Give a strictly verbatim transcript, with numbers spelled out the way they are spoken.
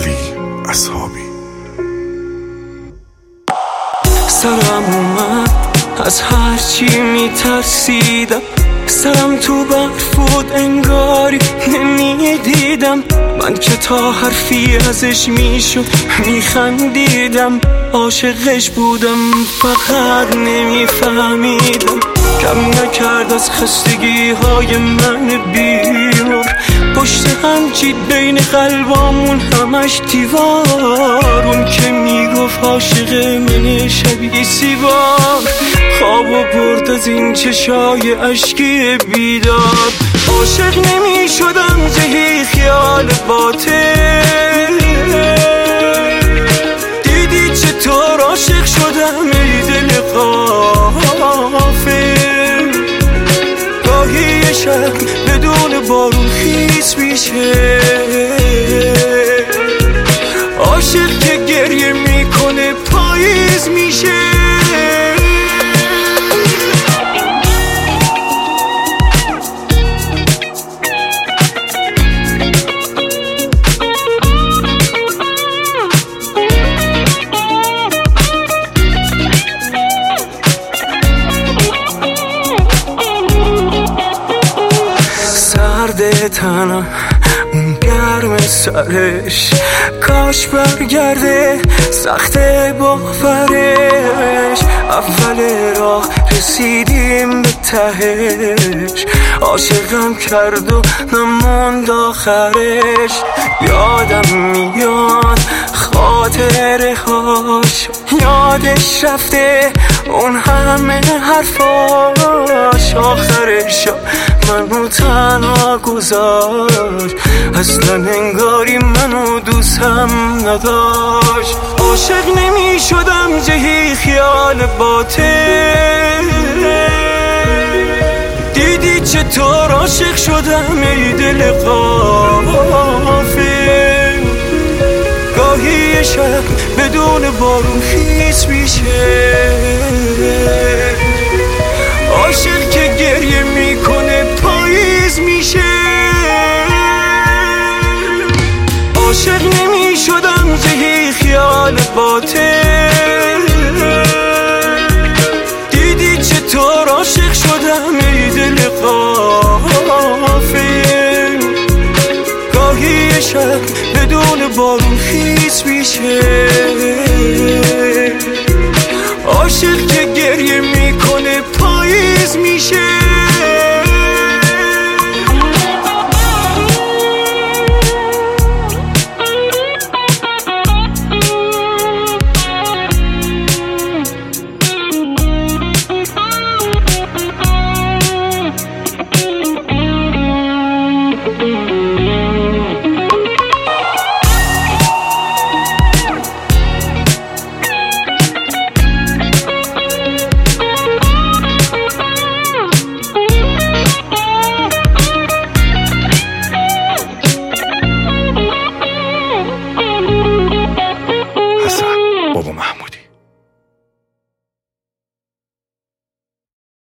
علی اصحابی. سرم اومد از هر چی میترسیدم، سرم تو برف بود انگاری نمیدیدم. من که تا حرفی ازش میشد میخندیدم، عاشقش بودم فقط نمیفهمیدم. کم نکرد از خستگی های من بیمار، پشت هم چید بین قلبامون همش دیوار. اون که میگفت عاشق من شبیه سیگار، خوابو برد از این چشای اشکی بیدار. عاشق نمی شدم جهی خیال باطل، دیدی چطور عاشق شدم ای دل غافل. گاهی شب بدون بارون خیس میشه، عاشق که گریه میکنه پاییز میشه. تنم اون گرم سرش، کاش برگرده سخت باورش. اول راه رسیدیم به تهش، عاشقم کرد و نموند آخرش. یادم میاد خاطره هاش، یادش رفته اون همه حرفاش. آخرش منو تنها گذاشت، اصلا انگاری منو دوستم نداشت. عاشق نمی شدم جهی خیال باطل، دیدی چطور عاشق شدم ای دل غافل. گاهی شب بدون بارون خیس میشه، عاشق که گریه میکنه پاییز میشه. عاشق نمی شدم جهی خیال باطل، دیدی چطور عاشق شدم ای دل غافل. گاهی شب بدون بارون خیس میشه، عاشق که گریه